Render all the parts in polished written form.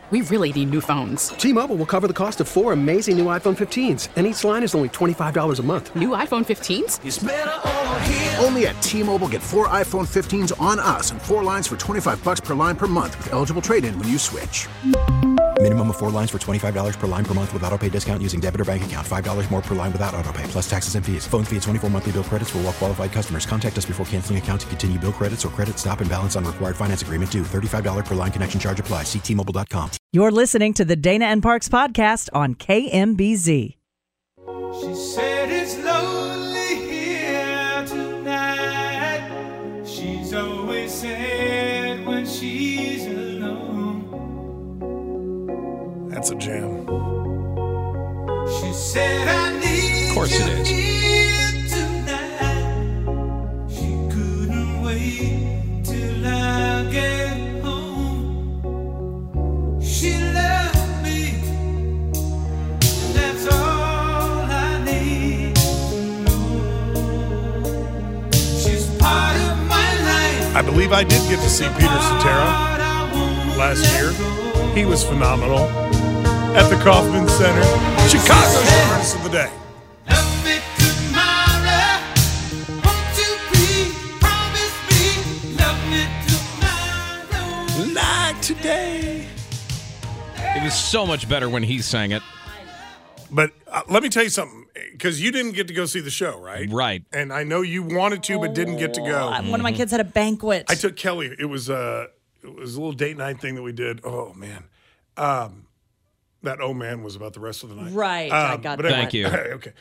We really need new phones. T-Mobile will cover the cost of 4 amazing new iPhone 15s, and each line is only $25 a month. New iPhone 15s? It's better over here. Only at T-Mobile, get 4 iPhone 15s on us and 4 lines for $25 per line per month with eligible trade-in when you switch. Minimum of 4 lines for $25 per line per month with autopay discount using debit or bank account. $5 more per line without autopay, plus taxes and fees. Phone fee at 24 monthly bill credits for well-qualified customers. Contact us before canceling account to continue bill credits or credit stop and balance on required finance agreement due. $35 per line connection charge applies. See T-Mobile.com. You're listening to the Dana and Parks podcast on KMBZ. She said it's lonely here tonight. She's always sad when she's alone. That's a jam. She said I need Of course it is. you tonight. She couldn't wait till I get home. She loved me, and that's all I need to know. She's part of my life. I believe I did get to see Peter Cetera last year. He was phenomenal at the Kauffman Center. Chicago's your artist of the day. Love me tomorrow. Won't you please promise me? Love me tomorrow. Like today. It was so much better when he sang it. But let me tell you something, because you didn't get to go see the show, right? Right. And I know you wanted to, but didn't get to go. One of my kids had a banquet. I took Kelly. It was a little date night thing that we did. Oh, man. That oh, man was about the rest of the night. Right. I got but that. Thank you. Okay.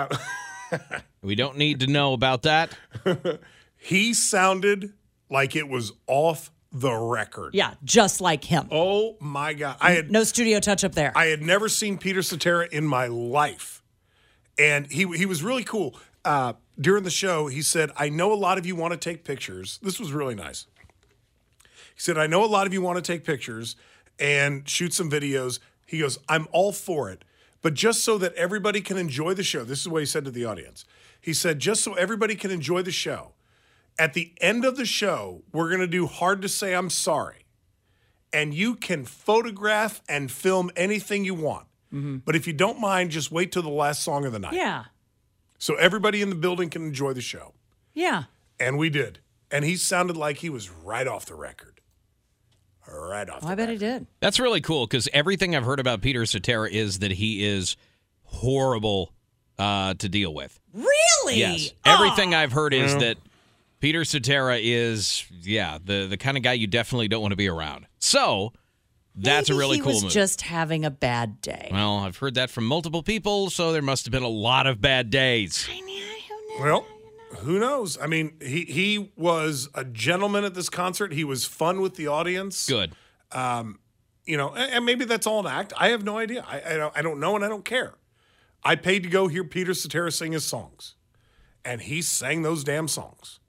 We don't need to know about that. He sounded like it was off the record. Yeah, just like him. Oh, my God. No studio touch up there. I had never seen Peter Cetera in my life. And he was really cool. During the show, he said, I know a lot of you want to take pictures. This was really nice. He said, I know a lot of you want to take pictures and shoot some videos. He goes, I'm all for it. But just so that everybody can enjoy the show, this is what he said to the audience. He said, just so everybody can enjoy the show, at the end of the show, we're going to do Hard to Say I'm Sorry. And you can photograph and film anything you want. Mm-hmm. But if you don't mind, just wait till the last song of the night. Yeah. So everybody in the building can enjoy the show. Yeah. And we did. And he sounded like he was right off the record. Right off the I bet he record. did. That's really cool because everything I've heard about Peter Cetera is that he is horrible to deal with. Really? Yes. Everything I've heard is that Peter Cetera is, the kind of guy you definitely don't want to be around. So that's Maybe a really he cool was move. just having a bad day. Well, I've heard that from multiple people, so there must have been a lot of bad days. Well, who knows? I mean, he was a gentleman at this concert. He was fun with the audience. Good. And maybe that's all an act. I have no idea. I don't know, and I don't care. I paid to go hear Peter Cetera sing his songs, and he sang those damn songs.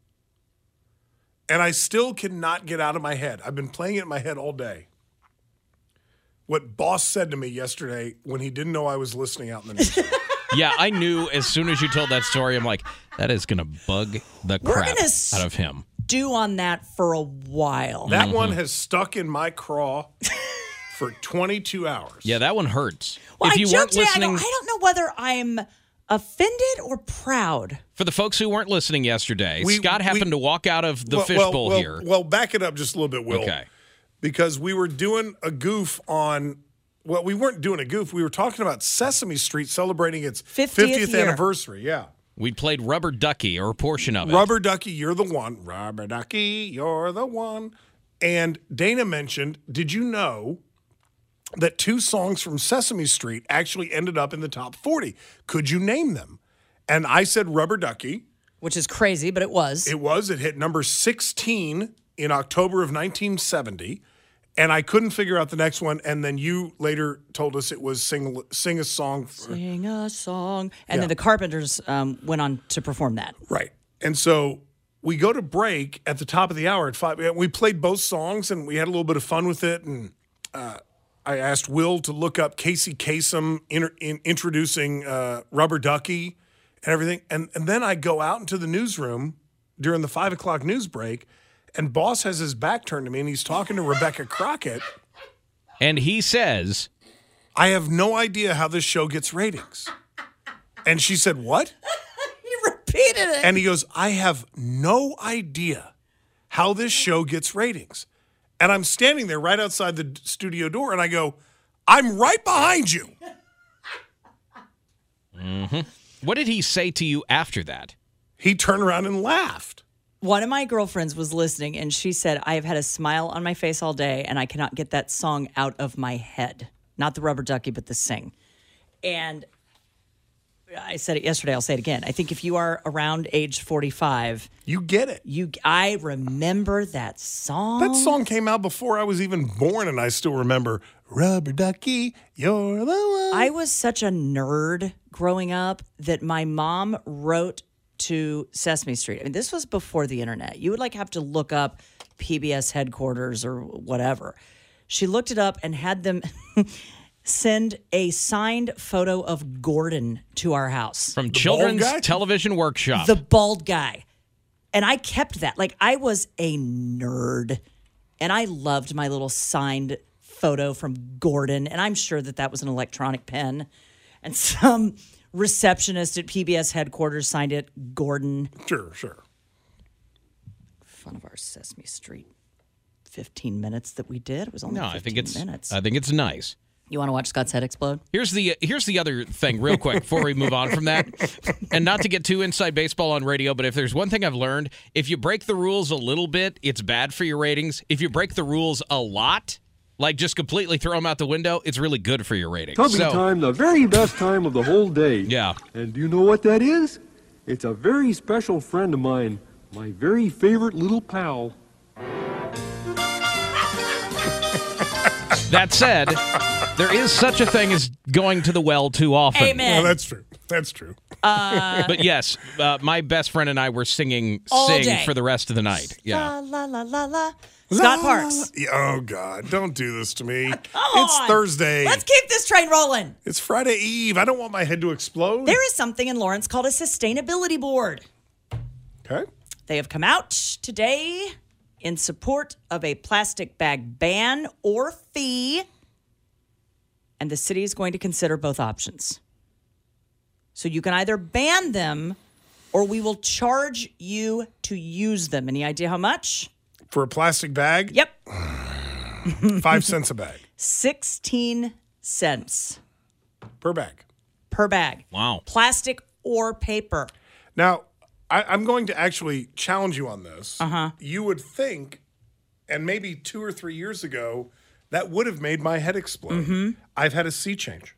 And I still cannot get out of my head. I've been playing it in my head all day. What Boss said to me yesterday when he didn't know I was listening out in the news. Yeah, I knew as soon as you told that story, I'm like, that is going to bug the crap out of him. Do on that for a while. That one has stuck in my craw for 22 hours. Yeah, that one hurts. Well, if you weren't listening, I don't know whether I'm offended or proud. For the folks who weren't listening yesterday, Scott happened to walk out of the fishbowl here. Well, back it up just a little bit, Will. Okay. Because we were doing a goof on, well, we weren't doing a goof. We were talking about Sesame Street celebrating its 50th anniversary. Yeah. We played Rubber Ducky, or a portion of it. Rubber Ducky, you're the one. Rubber Ducky, you're the one. And Dana mentioned, did you know that 2 songs from Sesame Street actually ended up in the top 40? Could you name them? And I said Rubber Ducky. Which is crazy, but it was. It was. It hit number 16 in October of 1970. And I couldn't figure out the next one. And then you later told us it was Sing a Song. Sing a Song. And then the Carpenters went on to perform that. Right. And so we go to break at the top of the hour at 5. We played both songs, and we had a little bit of fun with it. And I asked Will to look up Casey Kasem introducing Rubber Ducky and everything. And then I go out into the newsroom during the 5 o'clock news break, and Boss has his back turned to me, and he's talking to Rebecca Crockett. And he says, I have no idea how this show gets ratings. And she said, what? He repeated it. And he goes, I have no idea how this show gets ratings. And I'm standing there right outside the studio door, and I go, I'm right behind you. what did he say to you after that? He turned around and laughed. One of my girlfriends was listening, and she said, I have had a smile on my face all day, and I cannot get that song out of my head. Not the Rubber Ducky, but the Sing. And I said it yesterday, I'll say it again. I think if you are around age 45, You get it. I remember that song. That song came out before I was even born, and I still remember, Rubber Ducky, you're the one. I was such a nerd growing up that my mom wrote to Sesame Street. I mean, this was before the internet. You would have to look up PBS headquarters or whatever. She looked it up and had them send a signed photo of Gordon to our house. From bald Children's guy? Television Workshop. The bald guy. And I kept that. I was a nerd. And I loved my little signed photo from Gordon. And I'm sure that was an electronic pen. And some receptionist at PBS headquarters signed it Gordon. Sure. Fun of our Sesame Street 15 minutes that we did. It was only no, 15 minutes. I think it's nice. You want to watch Scott's head explode? Here's the other thing, real quick, before we move on from that. And not to get too inside baseball on radio, but if there's one thing I've learned, if you break the rules a little bit, it's bad for your ratings. If you break the rules a lot, just completely throw them out the window, it's really good for your ratings. Tubby time, the very best time of the whole day. Yeah. And do you know what that is? It's a very special friend of mine, my very favorite little pal. That said, there is such a thing as going to the well too often. Amen. Well, that's true. That's true. But yes, my best friend and I were singing All Sing day. for the rest of the night. Yeah. La, la, la, la, la. Scott Parks. Oh, God. Don't do this to me. Come It's on. Thursday. Let's keep this train rolling. It's Friday Eve. I don't want my head to explode. There is something in Lawrence called a sustainability board. Okay. They have come out today in support of a plastic bag ban or fee, and the city is going to consider both options. So you can either ban them or we will charge you to use them. Any idea how much? For a plastic bag? Yep. 5 cents a bag 16 cents per bag. per bag. Wow. Plastic or paper. Now, I'm going to actually challenge you on this. You would think, and maybe 2 or 3 years ago, that would have made my head explode. I've had a sea change.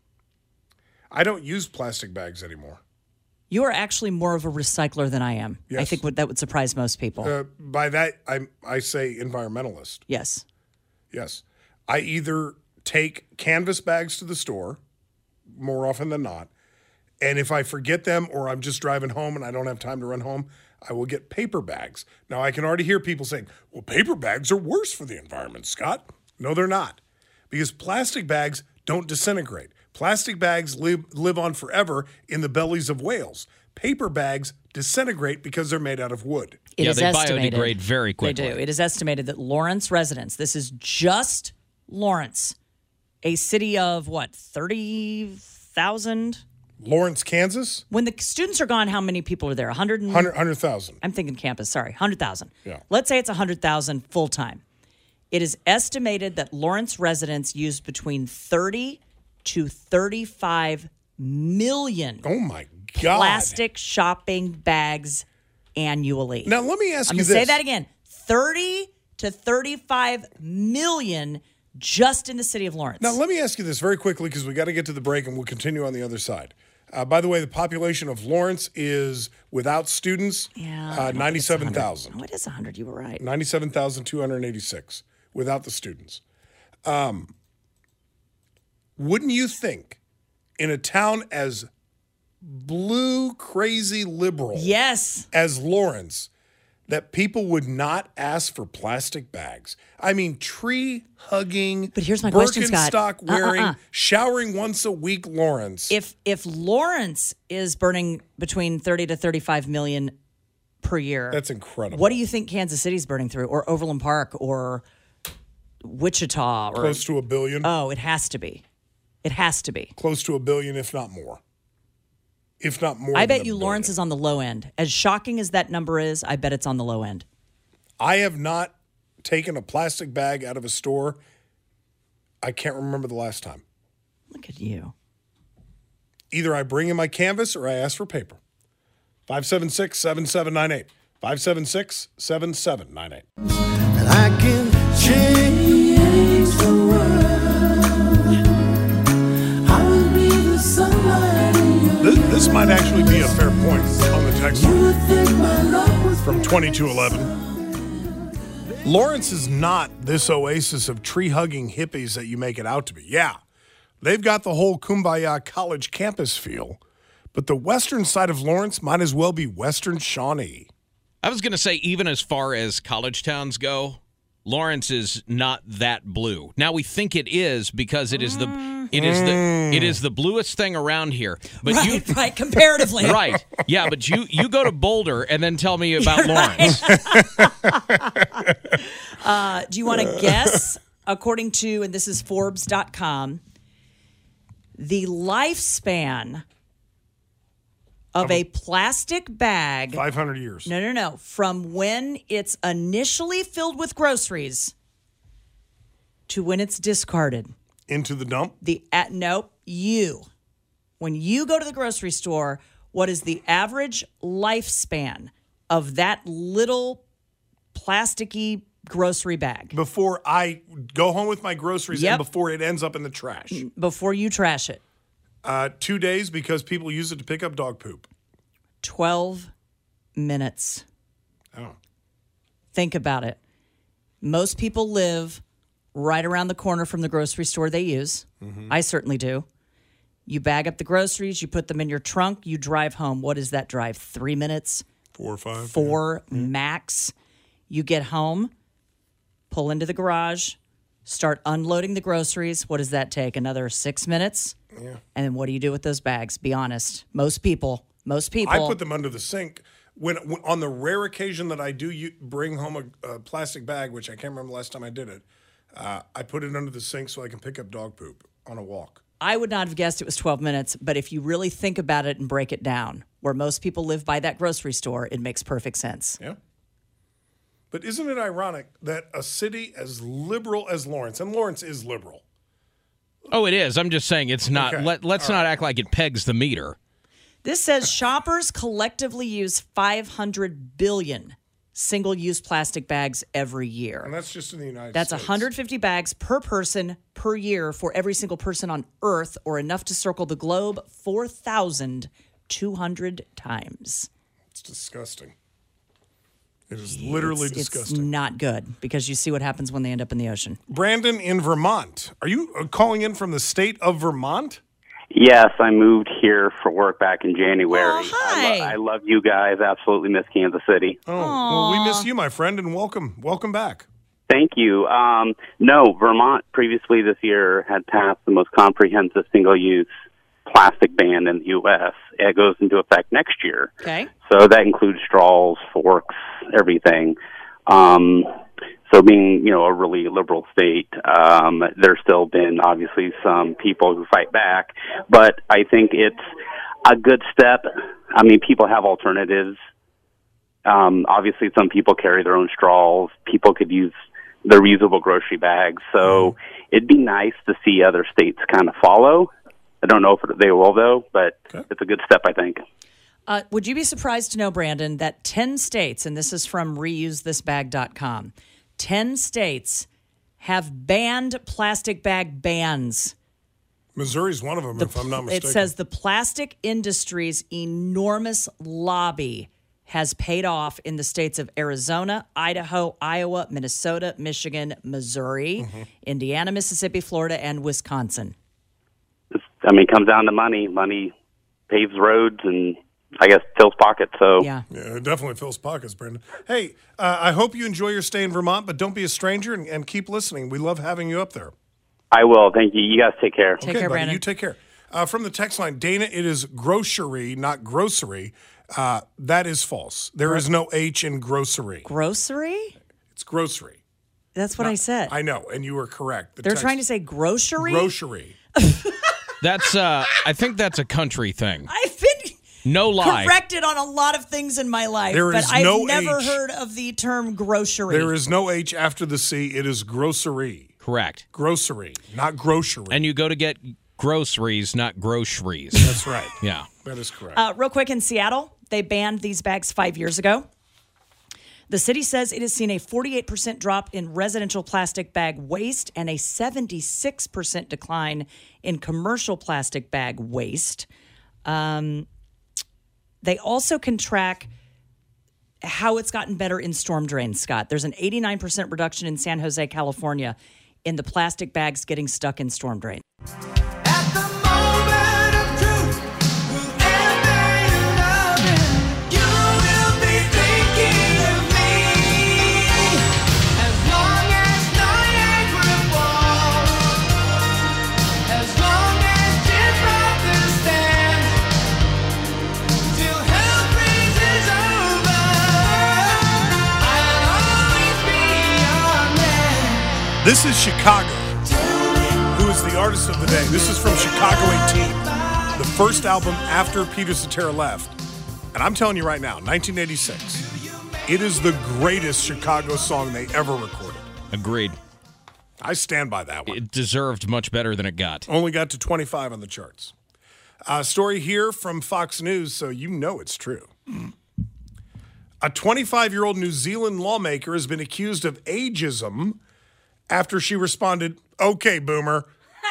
I don't use plastic bags anymore. You are actually more of a recycler than I am. I Yes. think that would surprise most people. By that, I say environmentalist. Yes. Yes. I either take canvas bags to the store, more often than not, and if I forget them or I'm just driving home and I don't have time to run home, I will get paper bags. Now, I can already hear people saying, well, paper bags are worse for the environment, Scott. No, they're not. Because plastic bags don't disintegrate. Plastic bags live on forever in the bellies of whales. Paper bags disintegrate because they're made out of wood. It Yeah, is they estimated. biodegrade very quickly. They do. It is estimated that Lawrence residents, this is just Lawrence, a city of 30,000? Lawrence, Kansas, When the students are gone, how many people are there? 100,000. I'm thinking campus, sorry, 100,000. Yeah. Let's say it's 100,000 full time. It is estimated that Lawrence residents use between 30 to 35 million Oh, my God. plastic shopping bags annually. Now, let me ask I'm you going to this. say that again. 30 to 35 million just in the city of Lawrence. Now, let me ask you this very quickly because we got to get to the break and we'll continue on the other side. By the way, the population of Lawrence is, without students, Yeah, I don't think it's 97,000. 100. No, it is 100. You were right. 97,286 without the students. Wouldn't you think in a town as blue, crazy liberal Yes. as Lawrence that people would not ask for plastic bags? I mean, tree-hugging, But here's my question, Scott. Birkenstock-wearing, showering once a week Lawrence. If Lawrence is burning between 30 to 35 million per year, That's incredible. what do you think Kansas City's burning through, or Overland Park, or Wichita or Close to $1 billion. Oh, it has to be. It has to be. Close to $1 billion, if not more. If not more. I than bet you $1 Lawrence billion. is on the low end. As shocking as that number is, I bet it's on the low end. I have not taken a plastic bag out of a store. I can't remember the last time. Look at you. Either I bring in my canvas or I ask for paper. 576-7798. 576-7798. And I can change the world. I will be the sunlight in your This might actually be a fair point on the text line You think my love was from 2211. Lawrence is not this oasis of tree-hugging hippies that you make it out to be. Yeah, they've got the whole Kumbaya college campus feel, but the western side of Lawrence might as well be Western Shawnee. I was going to say, even as far as college towns go, Lawrence is not that blue. Now we think it is because it is the bluest thing around here. But Right, comparatively. Right. Yeah, but you go to Boulder and then tell me about Lawrence. Do you want to guess? According to, and this is Forbes.com, the lifespan of a plastic bag. 500 years. No. From when it's initially filled with groceries to when it's discarded. Into the dump? When you go to the grocery store, what is the average lifespan of that little plasticky grocery bag? Before I go home with my groceries Yep. and before it ends up in the trash. Before you trash it. 2 days because people use it to pick up dog poop. 12 minutes. Oh. Think about it. Most people live right around the corner from the grocery store they use. I certainly do. You bag up the groceries, you put them in your trunk, you drive home. What is that drive? 3 minutes? 4 or 5. 4 max. You get home, pull into the garage, start unloading the groceries. What does that take? Another 6 minutes? Yeah. And then what do you do with those bags? Be honest. Most people. I put them under the sink. When on the rare occasion that I do bring home a plastic bag, which I can't remember the last time I did it, I put it under the sink so I can pick up dog poop on a walk. I would not have guessed it was 12 minutes, but if you really think about it and break it down, where most people live by that grocery store, it makes perfect sense. Yeah. But isn't it ironic that a city as liberal as Lawrence, and Lawrence is liberal. Oh, it is. I'm just saying it's not. Okay. Let's not act like it pegs the meter. This says shoppers collectively use 500 billion single-use plastic bags every year. And that's just in the United That's States. 150 bags per person per year for every single person on Earth, or enough to circle the globe 4,200 times. It's disgusting. It is literally disgusting. It's not good because you see what happens when they end up in the ocean. Brandon in Vermont. Are you calling in from the state of Vermont? Yes, I moved here for work back in January. Oh, hi. I love you guys. Absolutely miss Kansas City. Oh, well, we miss you, my friend, and welcome back. Thank you. No, Vermont previously this year had passed the most comprehensive single-use plastic ban in the U.S. It goes into effect next year. Okay. So that includes straws, forks, everything. So being, a really liberal state, there's still been obviously some people who fight back, but I think it's a good step. I mean, people have alternatives. Obviously, some people carry their own straws. People could use the reusable grocery bags. So it'd be nice to see other states kind of follow. I don't know if they will, though, but It's a good step, I think. Would you be surprised to know, Brandon, that 10 states, and this is from reusethisbag.com, 10 states have banned plastic bag bans. Missouri's one of them, if I'm not mistaken. It says the plastic industry's enormous lobby has paid off in the states of Arizona, Idaho, Iowa, Minnesota, Michigan, Missouri, Indiana, Mississippi, Florida, and Wisconsin. It comes down to money. Money paves roads and, I guess, fills pockets. So Yeah, it definitely fills pockets, Brandon. Hey, I hope you enjoy your stay in Vermont, but don't be a stranger and keep listening. We love having you up there. I will. Thank you. You guys take care. Take Okay, care, buddy, Brandon. you take care. From the text line, Dana, it is grocery, not grocery. That is false. There is no H in grocery. Grocery? It's grocery. That's what I said. I know, and you were correct. They're trying to say grocery? Grocery. That's I think that's a country thing. I've been No lie. corrected on a lot of things in my life, There but is I've no never H. heard of the term grocery. There is no H after the C. It is grocery. Correct. Grocery, not grocery. And you go to get groceries, not groceries. That's right. Yeah. That is correct. Real quick, in Seattle, they banned these bags 5 years ago. The city says it has seen a 48% drop in residential plastic bag waste and a 76% decline in commercial plastic bag waste. They also can track how it's gotten better in storm drains, Scott. There's an 89% reduction in San Jose, California, in the plastic bags getting stuck in storm drains. At the moment of truth, whoever you're loving, you will be thinking of me. As long as no eggs will fall, as long as Jim Brothers stand, till hell freezes over, I'll always be your man. This is Chicago. Who is the artist of the day? This is from Chicago 18, the first album after Peter Cetera left. And I'm telling you right now, 1986, it is the greatest Chicago song they ever recorded. Agreed. I stand by that one. It deserved much better than it got. Only got to 25 on the charts. Story here from Fox News, so you know it's true. A 25-year-old New Zealand lawmaker has been accused of ageism after she responded, "Okay, boomer,"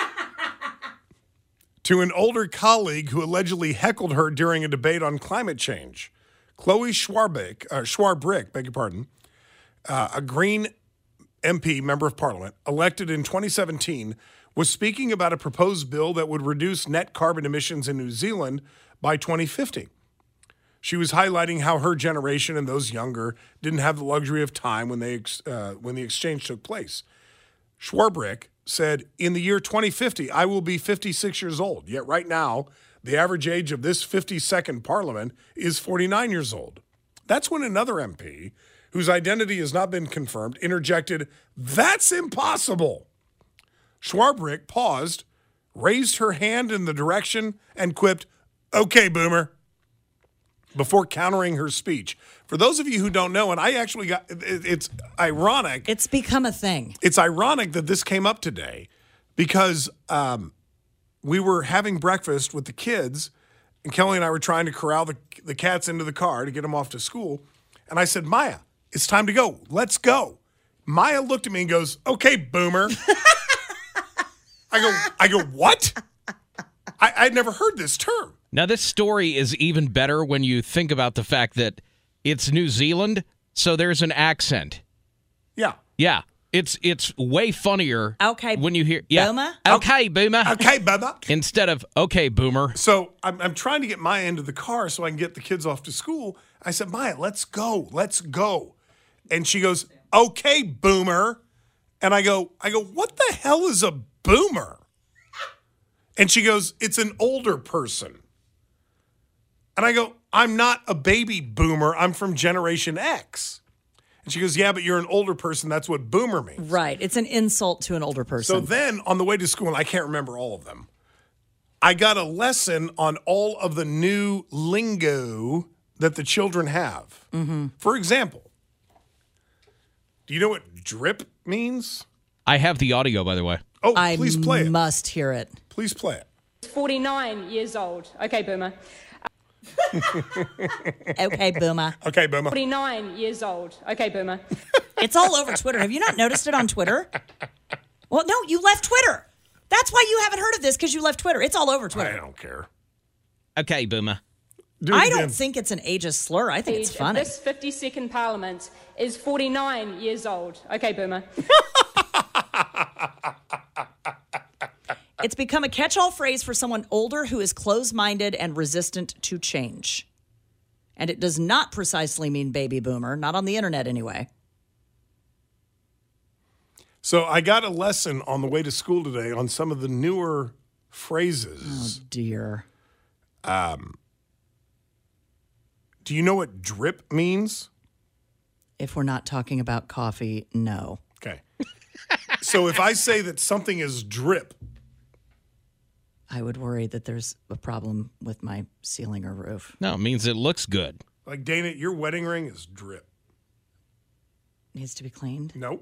to an older colleague who allegedly heckled her during a debate on climate change. Chloe Schwarbrick, beg your pardon, a Green MP, member of parliament, elected in 2017, was speaking about a proposed bill that would reduce net carbon emissions in New Zealand by 2050. She was highlighting how her generation and those younger didn't have the luxury of time when the exchange took place. Schwarbrick said, "In the year 2050, I will be 56 years old. Yet right now, the average age of this 52nd parliament is 49 years old." That's when another MP, whose identity has not been confirmed, interjected, "That's impossible." Schwarbrick paused, raised her hand in the direction, and quipped, "Okay, boomer," before countering her speech. For those of you who don't know, and I actually got, it's ironic. It's become a thing. It's ironic that this came up today because we were having breakfast with the kids, and Kelly and I were trying to corral the cats into the car to get them off to school. And I said, "Maya, it's time to go. Let's go." Maya looked at me and goes, "Okay, boomer." I go, "What?" I'd never heard this term. Now, this story is even better when you think about the fact that it's New Zealand, so there's an accent. Yeah. Yeah. It's way funnier Okay, when you hear boomer? Okay, boomer. Okay, boomer. Instead of okay, boomer. So I'm trying to get Maya into the car so I can get the kids off to school. I said, "Maya, let's go. Let's go." And she goes, "Okay, boomer." And I go, "What the hell is a boomer?" And she goes, "It's an older person." And I go, "I'm not a baby boomer. I'm from Generation X." And she goes, "Yeah, but you're an older person. That's what boomer means." Right. It's an insult to an older person. So then on the way to school, and I can't remember all of them, I got a lesson on all of the new lingo that the children have. Mm-hmm. For example, do you know what drip means? I have the audio, by the way. Oh, please play it. I must hear it. Please play it. 49 years old. Okay, boomer. Okay, boomer. Okay, boomer. 49 years old. Okay, boomer. It's all over Twitter. Have you not noticed it on Twitter? Well, no, you left Twitter. That's why you haven't heard of this, because you left Twitter. It's all over Twitter. I don't care. Okay, boomer. Do it I again. don't think it's an ageist slur. I think it's funny. This 52nd parliament is 49 years old. Okay, boomer. It's become a catch-all phrase for someone older who is closed-minded and resistant to change. And it does not precisely mean baby boomer, not on the internet anyway. So I got a lesson on the way to school today on some of the newer phrases. Oh, dear. Do you know what drip means? If we're not talking about coffee, no. Okay. So if I say that something is drip, I would worry that there's a problem with my ceiling or roof. No, it means it looks good. like Dana, your wedding ring is drip. Needs to be cleaned. Nope.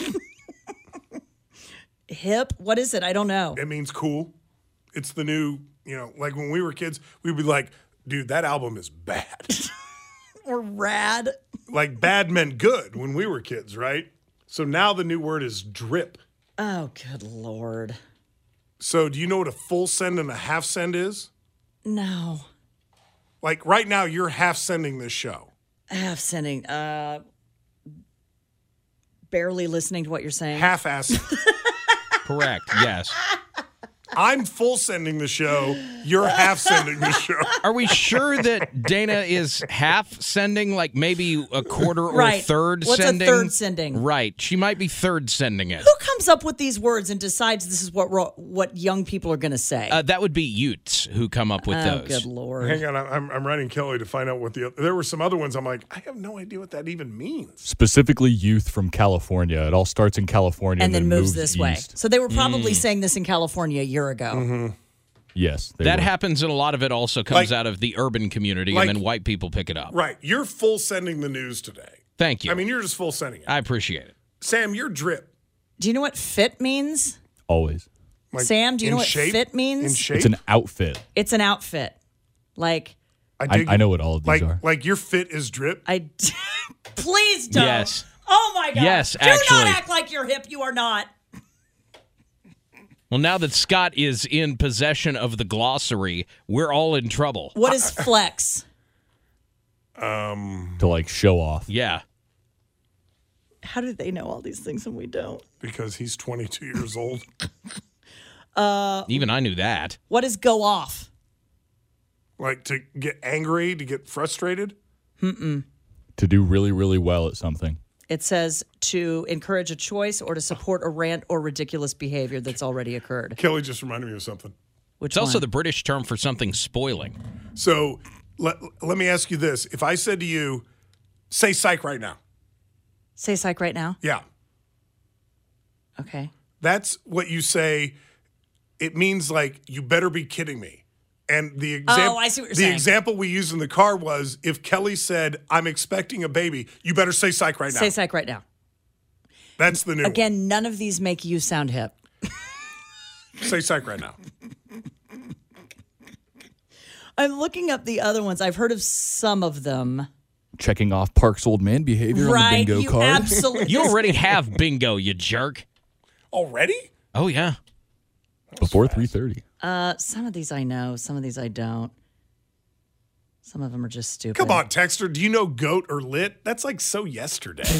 Hip? What is it? I don't know. It means cool. It's the new, like when we were kids, we'd be like, dude, that album is bad. Or rad. Like bad meant good when we were kids, right? So now the new word is drip. Oh, good Lord. So do you know what a full send and a half send is? No. Like right now, you're half sending this show. Half sending. Barely listening to what you're saying. Half-ass. Correct. Yes. I'm full sending the show. You're half sending the show. Are we sure that Dana is half sending, like maybe a quarter or Right. third What's a sending? third sending? Right. She might be third sending it. Who comes up with these words and decides this is what young people are going to say? That would be Utes who come up with Oh, those. good Lord. Hang on, I'm writing Kelly to find out what there were some other ones. I'm like, I have no idea what that even means. Specifically, youth from California. It all starts in California And then moves moves this east. way. So they were probably saying this in California a year ago. Mm-hmm. Yes, they That were. happens, and a lot of it also comes out of the urban community, like- and then white people pick it up. Right. You're full sending the news today. Thank you. I mean, you're just full sending it. I appreciate it. Sam, you're drip. Do you know what fit means? Always. Like, Sam, do you in know what shape? fit means? In shape? It's an outfit. It's an outfit. Like, dig I it. know what all of these are. Like your fit is drip. please don't. Yes. Oh my God. Yes, Do actually. not act like you're hip. You are not. Well, now that Scott is in possession of the glossary, we're all in trouble. What is flex? To like show off. Yeah. How do they know all these things and we don't? Because he's 22 years old. Even I knew that. What is go off? Like to get angry, to get frustrated. Mm-mm. To do really, really well at something. It says to encourage a choice or to support a rant or ridiculous behavior that's already occurred. Kelly just reminded me of something. Which It's also one? the British term for something spoiling. So let me ask you this. If I said to you, say psych right now. Say psych right now. Yeah. Okay. That's what you say. It means like, you better be kidding me. And the I see what you're saying. example we used in the car was if Kelly said, I'm expecting a baby, you better say psych right now. Say psych right now. That's the new one. Again, none of these make you sound hip. Say psych right now. I'm looking up the other ones. I've heard of some of them. Checking off Park's old man behavior on Right, the bingo you card. absolutely. You already have bingo, you jerk. Already? Oh, yeah. Before 3:30. Some of these I know, some of these I don't. Some of them are just stupid. Come on, Texter. Do you know goat or lit? That's like so yesterday.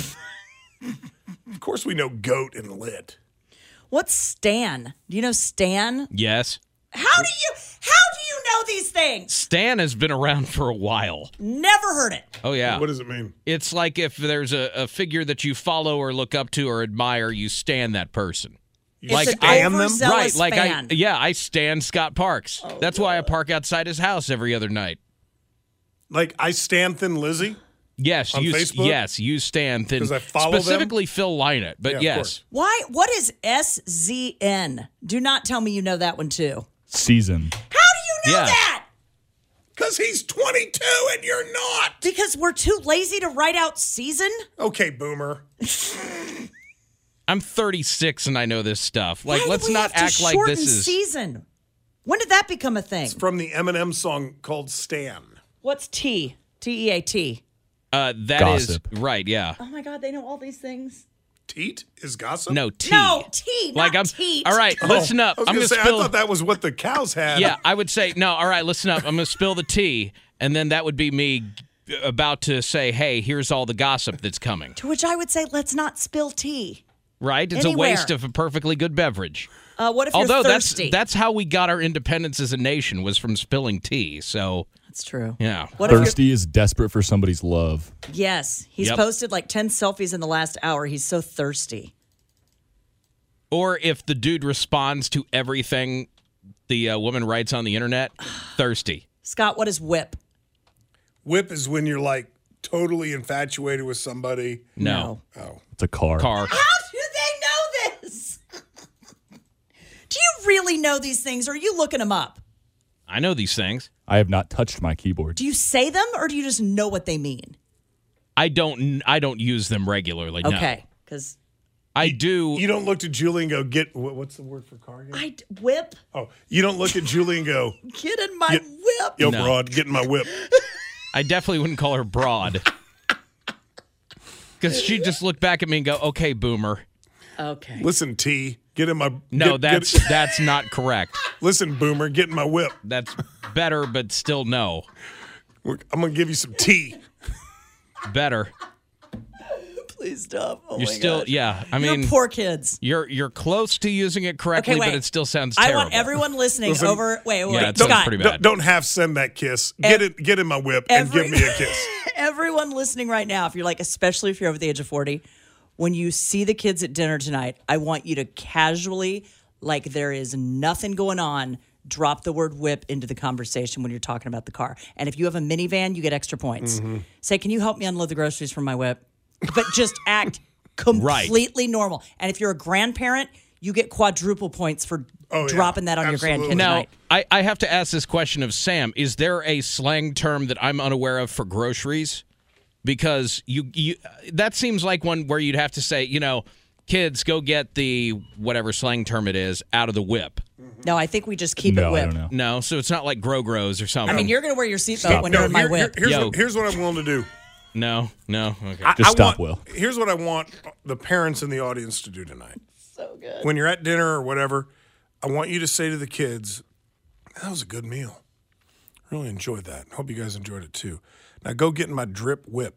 Of course we know goat and lit. What's Stan? Do you know Stan? Yes. How do you know these things? Stan has been around for a while. Never heard it. Oh, yeah. What does it mean? It's like if there's a figure that you follow or look up to or admire, you stan that person. You It's an stan them? overzealous Right, like fan. I stan Scott Parks. That's why I park outside his house every other night. Like I stand Thin Lizzy? Yes, On Facebook? you stan Thin. 'Cause I follow them? Specifically Phil Lynott, but Yeah, of yes. course. Why? What is SZN? Do not tell me you know that one too. Season. How do you know Yeah. that? Because he's 22 and you're not. Because we're too lazy to write out season? Okay, boomer. I'm 36 and I know this stuff. Like, Why do let's we not have to act like shorten this is. season. When did that become a thing? It's from the Eminem song called Stan. What's T? T-E-A-T. That Gossip. is right. Yeah. Oh my God, they know all these things. Teat is gossip? No T. No, T, Like not I'm. teat. All right, listen up. I was I'm gonna gonna say, spill. I thought that was what the cows had. Yeah, I would say no. All right, listen up. I'm gonna spill the tea, and then that would be me about to say, "Hey, here's all the gossip that's coming." To which I would say, let's not spill tea. Right? It's Anywhere. a waste of a perfectly good beverage. What if Although you're thirsty? that's how we got our independence as a nation was from spilling tea. So That's true. yeah. What if you're- Thirsty is desperate for somebody's love. Yes, he's Yep. posted like 10 selfies in the last hour. He's so thirsty. Or if the dude responds to everything the woman writes on the internet, thirsty. Scott, what is whip? Whip is when you're like totally infatuated with somebody. No. Oh. It's a car. Car. How do really know these things, or are you looking them up? I know these things. I have not touched my keyboard. Do you say them, or do you just know what they mean? I don't use them regularly. No. Okay, because I do. You don't look to Julie and go, what's the word for car again? whip. Oh, you don't look at Julie and go, Get in my whip. yo, No. broad, get in my whip. I definitely wouldn't call her broad. Because she'd just look back at me and go, okay, boomer. Okay. Listen, T, get in my... No, get- that's not correct. Listen, boomer, get in my whip. That's better, but still no. I'm going to give you some tea. Better. Please stop. Oh You're my still, gosh. yeah. I You're mean, poor kids. You're close to using it correctly, Okay, wait. but it still sounds I terrible. want everyone listening Listen, over. Wait, Yeah, it sounds Scott. pretty bad. Don't half send that kiss. Get in my whip and give me a kiss. Everyone listening right now, if you're like, especially if you're over the age of 40, when you see the kids at dinner tonight, I want you to casually, like there is nothing going on, drop the word whip into the conversation when you're talking about the car. And if you have a minivan, you get extra points. Mm-hmm. Say, can you help me unload the groceries from my whip? But just act completely normal. And if you're a grandparent, you get quadruple points for dropping that on your grandkids Now, tonight. I have to ask this question of Sam. Is there a slang term that I'm unaware of for groceries? Because you that seems like one where you'd have to say, kids, go get the whatever slang term it is out of the whip. No, I think we just keep it whip. No, so it's not like Grow-Gros or something. I mean, you're going to wear your seatbelt when you're in my whip. Here's what I'm willing to do. No, okay. Here's what I want the parents in the audience to do tonight. So good. When you're at dinner or whatever, I want you to say to the kids, that was a good meal. Really enjoyed that. Hope you guys enjoyed it too. Now go get in my drip whip.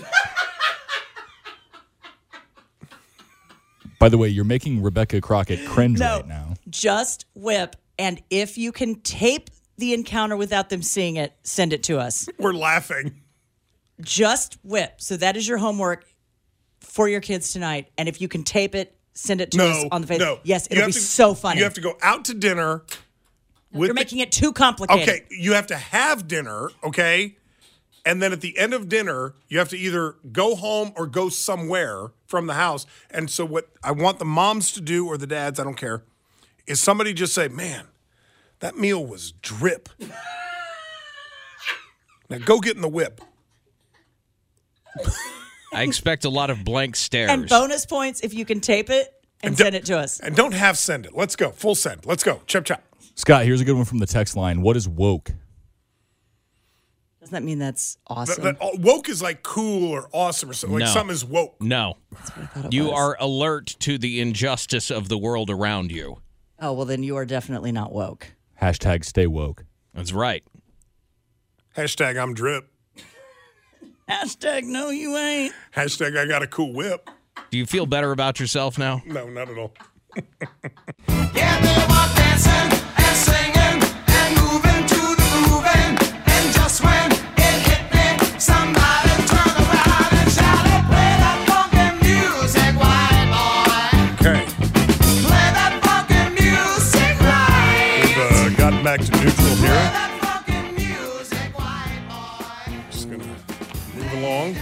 By the way, you're making Rebecca Crockett cringe right now. Just whip. And if you can tape the encounter without them seeing it, send it to us. We're laughing. Just whip. So that is your homework for your kids tonight. And if you can tape it, send it to us on the Facebook. No. Yes, You it'll have be to- so funny. You have to go out to dinner. You're making it too complicated. Okay, you have to have dinner, okay? And then at the end of dinner, you have to either go home or go somewhere from the house. And so what I want the moms to do, or the dads, I don't care, is somebody just say, man, that meal was drip. Now go get in the whip. I expect a lot of blank stares. And bonus points if you can tape it and send it to us. And don't half send it. Let's go. Full send. Let's go. Chop, chop. Scott, here's a good one from the text line. What is woke? Doesn't that mean that's awesome? Woke is like cool or awesome or something. Like No. something is woke. No. You are alert to the injustice of the world around you. Oh, well, then you are definitely not woke. Hashtag stay woke. That's right. Hashtag I'm drip. Hashtag no, you ain't. Hashtag I got a cool whip. Do you feel better about yourself now? No, not at all. Okay. We've gotten back to neutral here. Just gonna move along.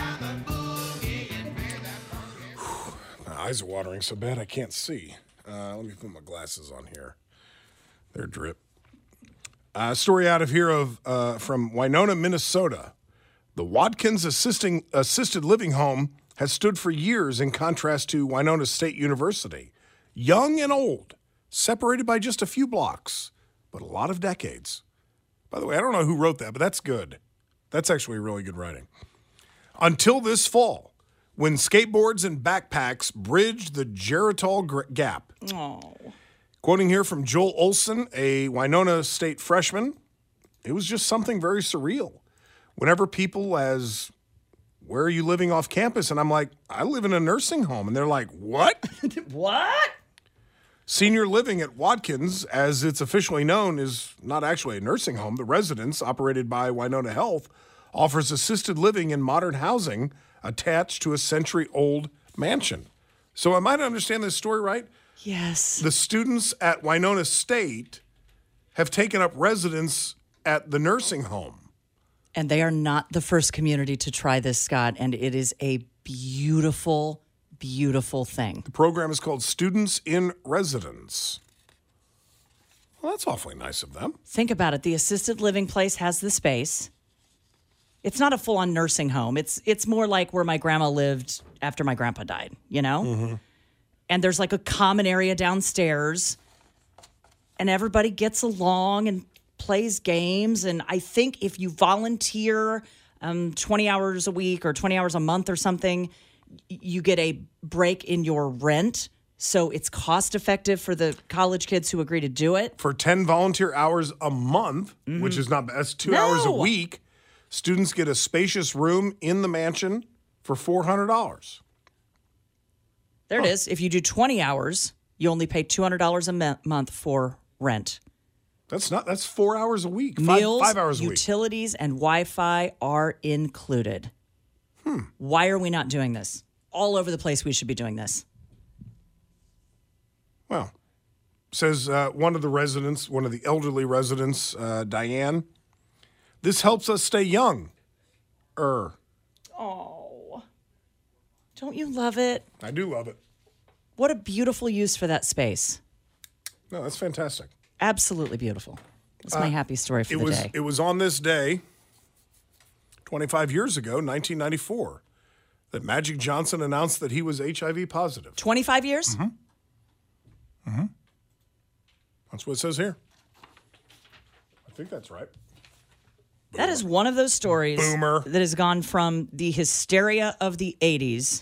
My eyes are watering so bad I can't see. Let me put my glasses on here. They're drip. Story out of here from Winona, Minnesota. The Watkins Assisted Living Home has stood for years in contrast to Winona State University. Young and old, separated by just a few blocks, but a lot of decades. By the way, I don't know who wrote that, but that's good. That's actually really good writing. Until this fall, when skateboards and backpacks bridged the Geritol Gap. Oh. Quoting here from Joel Olson, a Winona State freshman, it was just something very surreal. Whenever people as, where are you living off campus? And I'm like, I live in a nursing home. And they're like, what? What? Senior living at Watkins, as it's officially known, is not actually a nursing home. The residence, operated by Winona Health, offers assisted living in modern housing attached to a century-old mansion. So am I to understand this story right? Yes. The students at Winona State have taken up residence at the nursing home. And they are not the first community to try this, Scott. And it is a beautiful, beautiful thing. The program is called Students in Residence. Well, that's awfully nice of them. Think about it. The assisted living place has the space. It's not a full-on nursing home. It's more like where my grandma lived after my grandpa died, you know? Mm-hmm. And there's like a common area downstairs. And everybody gets along and plays games. And I think if you volunteer 20 hours a week or 20 hours a month or something, you get a break in your rent. So it's cost effective for the college kids who agree to do it. For 10 volunteer hours a month, which is not bad. That's 2 hours a week. Students get a spacious room in the mansion for $400. There it is. If you do 20 hours, you only pay $200 a month for rent. That's 4 hours a week. Meals, 5 hours a week. utilities, and Wi-Fi are included. Why are we not doing this? All over the place we should be doing this. Well, says one of the elderly residents, Diane, this helps us stay young. Oh, don't you love it? I do love it. What a beautiful use for that space. No, that's fantastic. Absolutely beautiful. That's my happy story for the day. It was on this day, 25 years ago, 1994, that Magic Johnson announced that he was HIV positive. 25 years? Mm-hmm. That's what it says here. I think that's right. That is one of those stories Boomer. that has gone from the hysteria of the 80s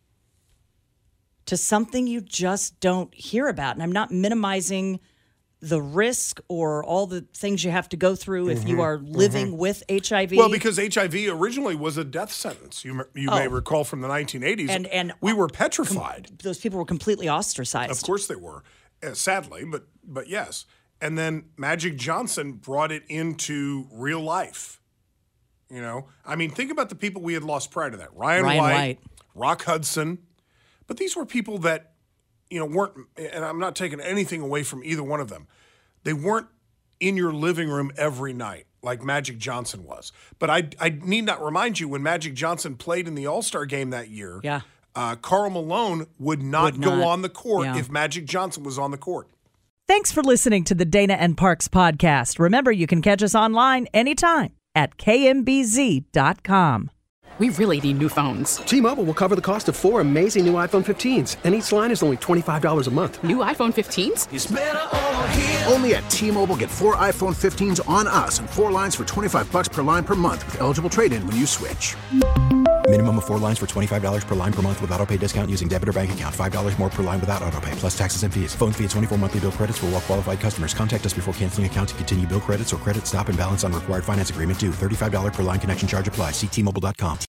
to something you just don't hear about. And I'm not minimizing the risk or all the things you have to go through if you are living with HIV. Well, because HIV originally was a death sentence. You may recall from the 1980s. And we were petrified. Those people were completely ostracized. Of course they were, sadly, but yes. And then Magic Johnson brought it into real life. You know, I mean, think about the people we had lost prior to that. Ryan White, Rock Hudson. But these were people that, you know, weren't, and I'm not taking anything away from either one of them. They weren't in your living room every night like Magic Johnson was. But I need not remind you, when Magic Johnson played in the All-Star game that year, Karl Malone would not go on the court if Magic Johnson was on the court. Thanks for listening to the Dana and Parks podcast. Remember, you can catch us online anytime at kmbz.com. We really need new phones. T-Mobile will cover the cost of 4 amazing new iPhone 15s, and each line is only $25 a month. New iPhone 15s? It's better over here. Only at T-Mobile, get 4 iPhone 15s on us and 4 lines for $25 per line per month with eligible trade-in when you switch. Minimum of 4 lines for $25 per line per month with autopay discount using debit or bank account. $5 more per line without autopay, plus taxes and fees. Phone fee at 24 monthly bill credits for well-qualified customers. Contact us before canceling account to continue bill credits or credit stop and balance on required finance agreement due. $35 per line connection charge applies. See T-Mobile.com.